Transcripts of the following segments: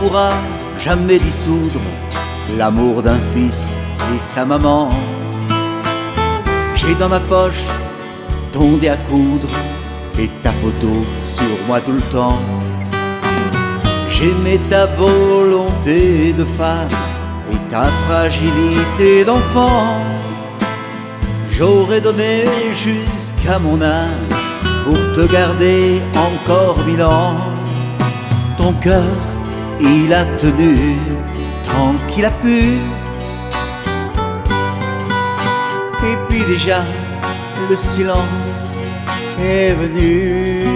pourra jamais dissoudre l'amour d'un fils et sa maman. J'ai dans ma poche ton dé à coudre et ta photo sur moi tout le temps. J'aimais ta volonté de femme et ta fragilité d'enfant. J'aurais donné jusqu'à mon âme pour te garder encore 1000 ans. Ton cœur, il a tenu tant qu'il a pu. Et puis déjà, le silence est venu.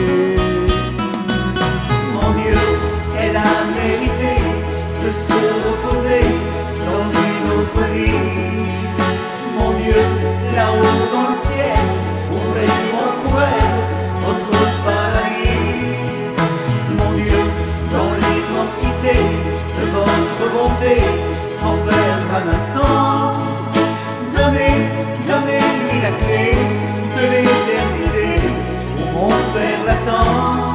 Mon Dieu, elle a mérité de se reposer dans une autre vie. Mon Dieu, là-haut dans le ciel, ouvrez-moi pour elle votre paradis. Mon Dieu, dans l'immensité de votre bonté, sans perdre un instant, donnez-lui la clé de l'éternité où mon Père l'attend.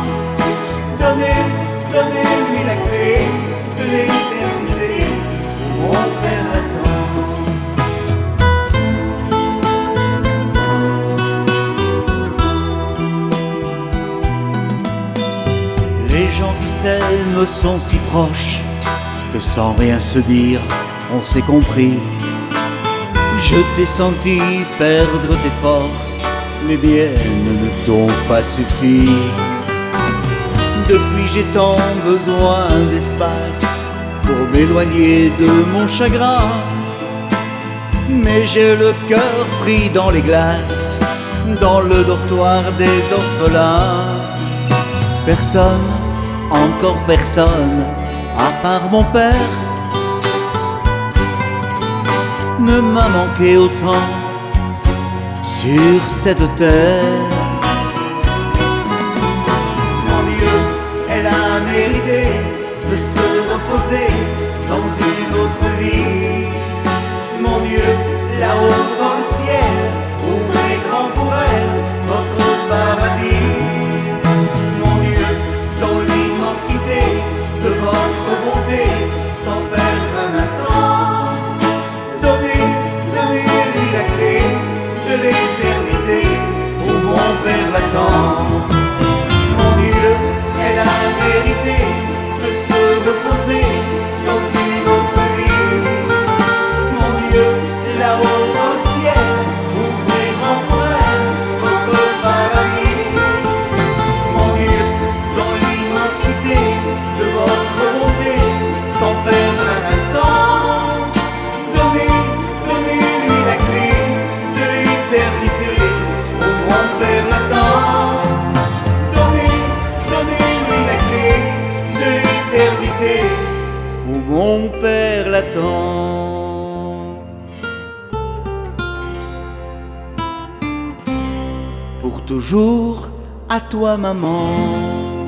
Donnez-lui la clé de l'éternité où mon Père l'attend. Les gens qui s'aiment sont si proches que sans rien se dire, on s'est compris. Je t'ai senti perdre tes forces, les miennes ne t'ont pas suffi. Depuis j'ai tant besoin d'espace pour m'éloigner de mon chagrin. Mais j'ai le cœur pris dans les glaces, dans le dortoir des orphelins. Personne, encore personne, à part mon père, ne m'a manqué autant sur cette terre. Mon Dieu, elle a mérité de se reposer dans une autre vie. Mon Dieu, là-haut dans le ciel, ouvrez grand pour elle votre paradis. Mon Dieu, dans l'immensité de votre bonté, sans perdre un instant, donnez-lui la clé de l'éternité où mon Père l'attend. Mon Dieu, elle a mérité de se reposer dans une autre vie. Mon Dieu, là-haut dans le ciel, ouvrez grand pour elle votre paradis. Mon Dieu, dans l'immensité de votre bonté, sans perdre un instant, donnez-lui la clé de l'éternité où mon Père l'attend. Donnez-lui la clé de l'éternité Où mon père l'attend. Pour toujours, à toi maman.